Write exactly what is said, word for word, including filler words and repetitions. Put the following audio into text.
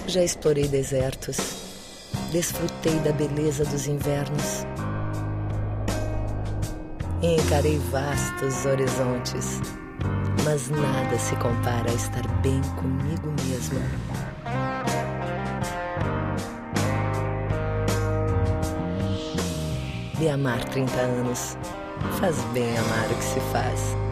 Já explorei desertos, desfrutei da beleza dos invernos e encarei vastos horizontes, mas nada se compara a estar bem comigo mesma. E amar trinta anos faz bem amar o que se faz.